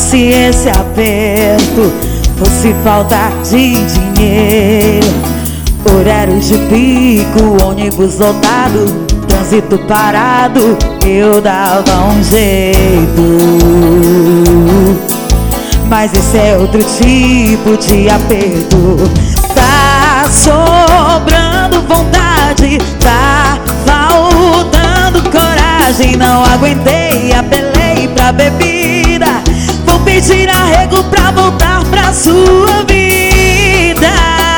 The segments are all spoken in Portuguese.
Se esse aperto fosse falta de dinheiro, horário de pico, ônibus lotado, trânsito parado, eu dava um jeito. Mas esse é outro tipo de aperto. Tá sobrando vontade, tá faltando coragem. Não aguentei, apelei pra bebida. Vou pedir arrego pra voltar pra sua vida.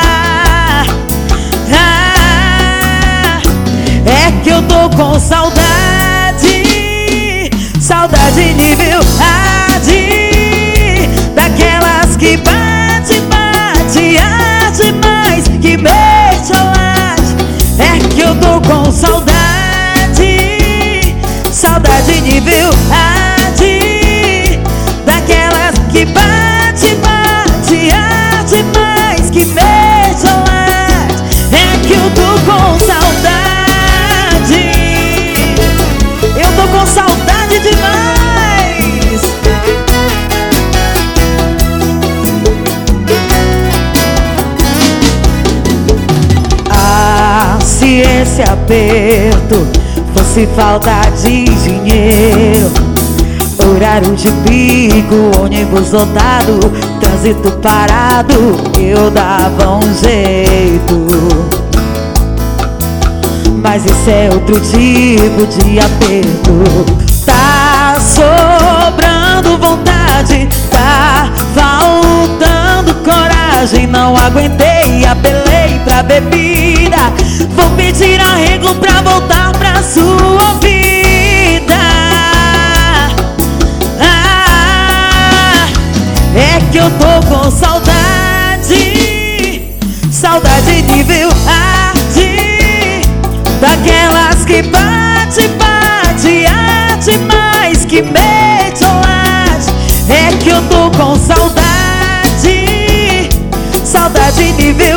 É que eu tô com saudade, saudade nível AD, daquelas que bate, bate, arde mais, que mexe ao lado. É que eu tô com saudade, saudade nível AD, daquelas que bate, bate, arde mais, que mexe ao lado. É que eu tô com saudade, eu tô com saudade demais. Se esse aperto fosse falta de dinheiro, horário de pico, ônibus lotado, trânsito parado, eu dava um jeito. Mas esse é outro tipo de aperto. Tá sobrando vontade, tá faltando coragem. Não aguentei, apelei pra bebida. Vou pedir arrego pra voltar pra sua vida. É que eu tô com saudade, saudade nível AD, daquelas que bate, bate, arde mais, que mete ao lado. É que eu tô com saudade, saudade nível